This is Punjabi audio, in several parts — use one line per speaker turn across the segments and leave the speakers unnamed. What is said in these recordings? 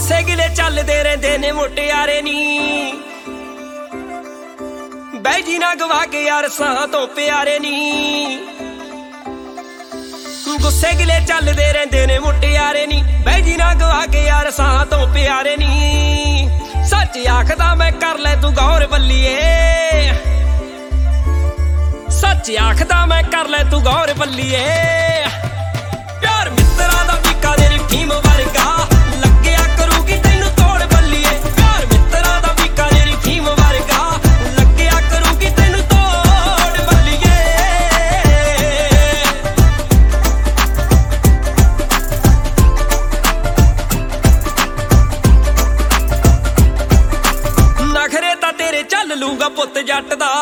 ਗੁੱਸੇ ਗਿਲੇ ਚੱਲਦੇ ਰਹਿੰਦੇ ਨੇ ਮੁਟਿਆਰੇ ਨੀ ਬਹਿ ਜੀ ਨਾ ਗਵਾ ਕੇ ਯਾਰ ਸਾਹਾਂ ਤੋਂ ਪਿਆਰੇ ਨੀ ਗੁੱਸੇ ਗਿਲੇ ਚੱਲਦੇ ਰਹਿੰਦੇ ਨੇ ਮੁਟਿਆਰੇ ਨੀ ਬਹਿ ਜੀ ਨਾ ਗਵਾ ਕੇ ਯਾਰ ਸਾਹਾਂ ਤੋਂ ਪਿਆਰੇ ਨੀ ਸੱਚ ਆਖਦਾ ਮੈਂ ਕਰ ਲੈ ਤੂੰ ਗੌਰ ਬੱਲੀਏ ਸੱਚ ਆਖਦਾ ਮੈਂ ਕਰ ਲੈ ਤੂੰ ਗੌਰ ਬੱਲੀਏ ਪਿਆਰ ਮਿੱਤਰਾਂ ਦਾ ਵੀਕਾ ਤੇਰੀ ਫੀਮ ਵਰਗਾ ਲੱਗਿਆ ਕਰੂਗੀ ਤੈਨੂੰ ਤੋੜ ਬੱਲੀਏ ਪਿਆਰ ਮਿੱਤਰਾਂ ਦਾ ਵੀਕਾ ਤੇਰੀ ਫੀਮ ਵਰਗਾ ਲੱਗਿਆ ਕਰੂਗੀ ਤੈਨੂੰ ਤੋੜ ਬੱਲੀਏ ਨਖਰੇ ਤਾਂ ਤੇਰੇ ਚੱਲ ਲੂਗਾ ਪੁੱਤ ਜੱਟ ਦਾ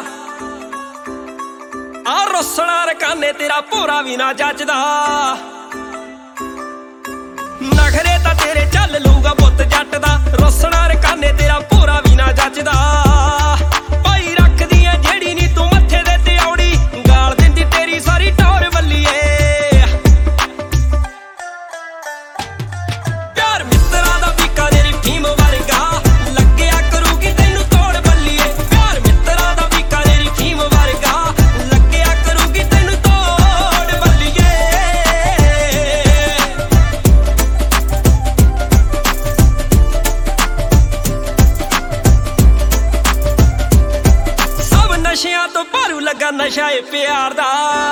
ਆ ਰੋਸਣਾ ਰਕਾਨੇ ਤੇਰਾ ਭੋਰਾ ਵੀ ਨਾ ਜੱਜਦਾ ਨਖਰੇ ਤਾਂ ਤੇਰੇ ਚੱਲ ਲੂਗਾ ਪੁੱਤ ਜੱਟ ਦਾ ਰੋਸਣਾ ਰਕਾਨੇ ਤੇਰਾ ਭੋਰਾ ਵੀ ਨਾ ਜੱਜਦਾ ਭਾਈ ਰੱਖਦੀ ਐ ਜਿਹੜੀ ਨੀ ਤੂੰ ਮੱਥੇ ਦੇ ਤੇ ਔੜੀ ਗਾਲ ਦਿੰਦੀ ਤੇਰੀ ਸਾਰੀ ਟੌਰ ਬੱਲੀਏ ਪਿਆਰ ਮਿੱਤਰਾਂ ਦਾ ਵੀਕਾ ਤੇਰੀ ਫੀਮ ਵਰਗਾ ਲੱਗਿਆ ਕਰੂਗੀ ਤੈਨੂੰ ਤੋੜ ਬੱਲੀਏ ਪਿਆਰ ਮਿੱਤਰਾਂ ਦਾ ਵੀਕਾ ਤੇਰੀ ਫੀਮ ਵਰਗਾ ਨਸ਼ਿਆਂ ਤੋਂ ਭਾਰੂ ਲੱਗਾ ਨਸ਼ਾ ਏ ਪਿਆਰ ਦਾ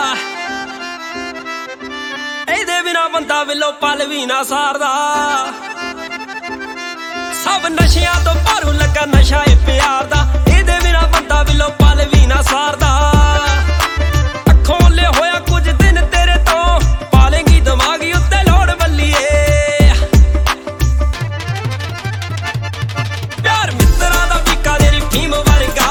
ਇਹਦੇ ਬਿਨਾ ਬੰਦਾ ਵਿਲੋ ਪਲ ਵੀ ਨਾ ਸਾਰਦਾ ਸਭ ਨਸ਼ਿਆਂ ਤੋਂ ਭਾਰੂ ਲੱਗਾ ਨਸ਼ਾ ਏ ਪਿਆਰ ਦਾ ਇਹਦੇ ਬਿਨਾ ਬੰਦਾ ਵਿਲੋ ਪਲ ਵੀ ਨਾ ਸਾਰਦਾ ਅੱਖੋਂ ਲੈ ਹੋਇਆ ਕੁਝ ਦਿਨ ਤੇਰੇ ਤੋਂ ਪਾਲੇਂਗੀ ਦਿਮਾਗੀ ਉੱਤੇ ਲੋੜ ਬੱਲੀਏ ਪਿਆਰ ਮਿੱਤਰਾਂ ਦਾ ਵੀਕਾ ਤੇਰੀ ਫੀਮ ਵਰਗਾ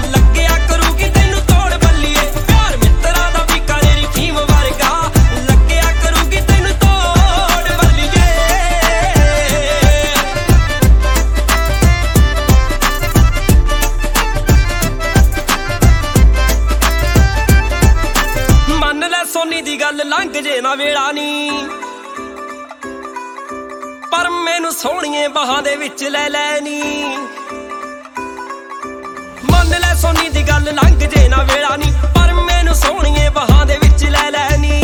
ਸੋਨੀ ਦੀ ਗੱਲ ਲੰਘ ਜੇ ਨਾ ਵੇਲਾ ਨੀ ਪਰ ਮੈਨੂੰ ਸੋਹਣੀਏ ਬਾਹਾਂ ਦੇ ਵਿੱਚ ਲੈ ਲੈ ਨੀ ਮੰਨ ਲੈ ਸੋਨੀ ਦੀ ਗੱਲ ਲੰਘ ਜੇ ਨਾ ਵੇਲਾ ਨੀ ਪਰ ਮੈਨੂੰ ਸੋਹਣੀਏ ਬਾਹਾਂ ਦੇ ਵਿੱਚ ਲੈ ਲੈ ਨੀ